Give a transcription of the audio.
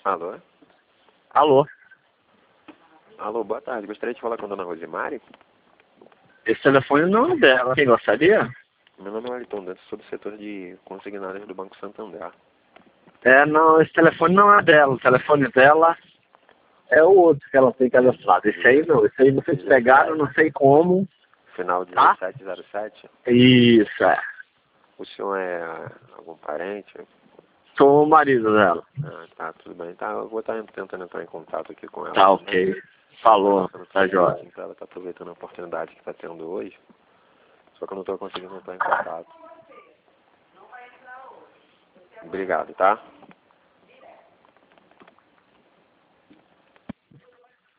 Alô? Alô, Alô, boa tarde. Gostaria de falar com a dona Rosemary? esse telefone não é dela. Quem gostaria? Meu nome é Wellington Dantas, sou do setor de consignadas do Banco Santander. Não, esse telefone não é dela. O telefone dela é o outro que ela tem cadastrado. Esse aí não. Esse aí vocês pegaram, não sei como. Final Tá? 1707. Isso, é. O senhor é algum parente? Sou o marido dela. Ah, tá, tudo bem. Tá, eu vou estar tentando entrar em contato aqui com ela Tá, também. ok. Falou, Passando tá por jóia. assim, pra ela tá aproveitando a oportunidade que está tendo hoje. Só que eu não estou conseguindo entrar em contato. Obrigado, tá?